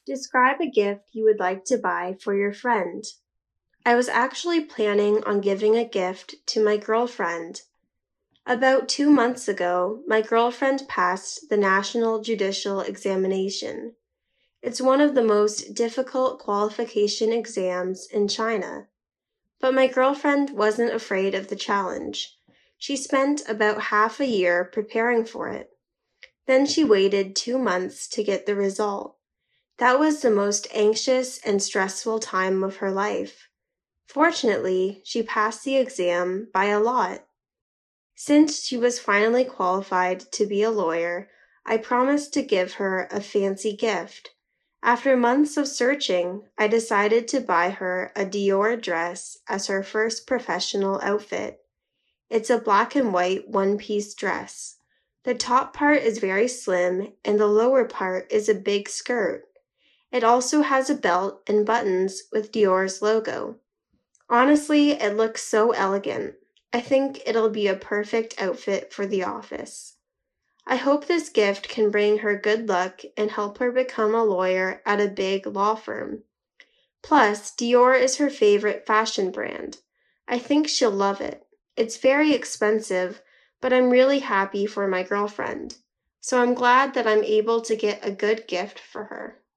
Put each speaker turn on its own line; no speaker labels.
Describe a gift you would like to buy for your friend. I was actually planning on giving a gift to my girlfriend. About 2 months ago, my girlfriend passed the National Judicial Examination. It's one of the most difficult qualification exams in China. But my girlfriend wasn't afraid of the challenge. She spent about half a year preparing for it. Then she waited 2 months to get the result. That was the most anxious and stressful time of her life. Fortunately, she passed the exam by a lot. Since she was finally qualified to be a lawyer, I promised to give her a fancy gift. After months of searching, I decided to buy her a Dior dress as her first professional outfit. It's a black and white one-piece dress. The top part is very slim and the lower part is a big skirt. It also has a belt and buttons with Dior's logo. Honestly, it looks so elegant. I think it'll be a perfect outfit for the office. I hope this gift can bring her good luck and help her become a lawyer at a big law firm. Plus, Dior is her favorite fashion brand. I think she'll love it. It's very expensive, but I'm really happy for my girlfriend. So I'm glad that I'm able to get a good gift for her.